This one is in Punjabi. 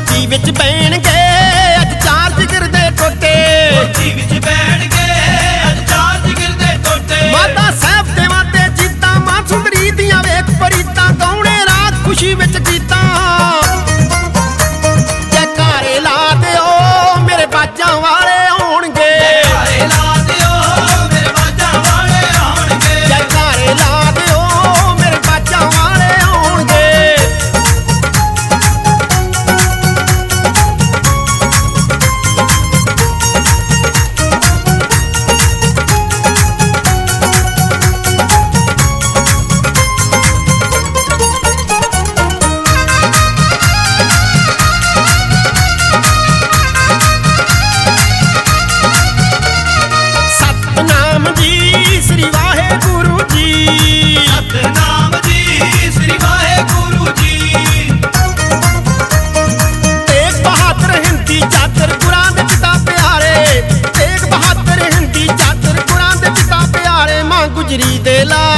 ਗੋਦੀ ਵਿੱਚ ਬਹਿਣਗੇ ਅੱਜ ਚਾਰ ਜਿਗਰ ਦੇ ਟੋਟੇ, ਗੋਦੀ ਵਿੱਚ ਬਹਿਣਗੇ ਅੱਜ ਚਾਰ ਜਿਗਰ ਦੇ ਟੋਟੇ। ਮਾਤਾ ਸਾਹਿਬ ਦੇਵਾਂ ਤੇ ਜੀਤਾਂ ਮਾਂ ਸੁੰਦਰੀ ਦੀਆਂ ਵੇਖ ਪਰੀਤਾਂ ਗਾਉਣੇ ਰਾਤ ਖੁਸ਼ੀ ਵਿੱਚ ਗੀਤਾਂ। ਜੈਕਾਰੇ ਲਾ ਦਿਓ ਮੇਰੇ ਬਾਜਾਂ ਵਾਲੇ ਆਉਣਗੇ, ਜੈਕਾਰੇ ਲਾ ਦਿਓ ਮੇਰੇ ਬਾਜਾਂ ਵਾਲੇ ਆਉਣਗੇ, ਜੈਕਾਰੇ ਲਾ ਦਿਓ ਮੇਰੇ ਬਾਜਾਂ ਵਾਲੇ ਆਉਣਗੇ। ਸਤਨਾਮ ਜੀ ਸ੍ਰੀ ਵਾਹਿਗੁਰੂ ਜੀ, ਸਤਨਾਮ ਜੀ ਸ੍ਰੀ ਵਾਹਿਗੁਰੂ ਜੀ। ਤੇਗ ਬਹਾਦਰ ਹਿੰਦੀ ਚਾਦਰ ਗੁਰਾਂ ਦੇ ਪਿਤਾ ਪਿਆਰੇ, ਤੇਗ ਬਹਾਦਰ ਹਿੰਦੀ ਚਾਦਰ ਗੁਰਾਂ ਦੇ ਪਿਤਾ ਪਿਆਰੇ। ਮਾਂ ਗੁਜਰੀ ਦੇ ਲਾ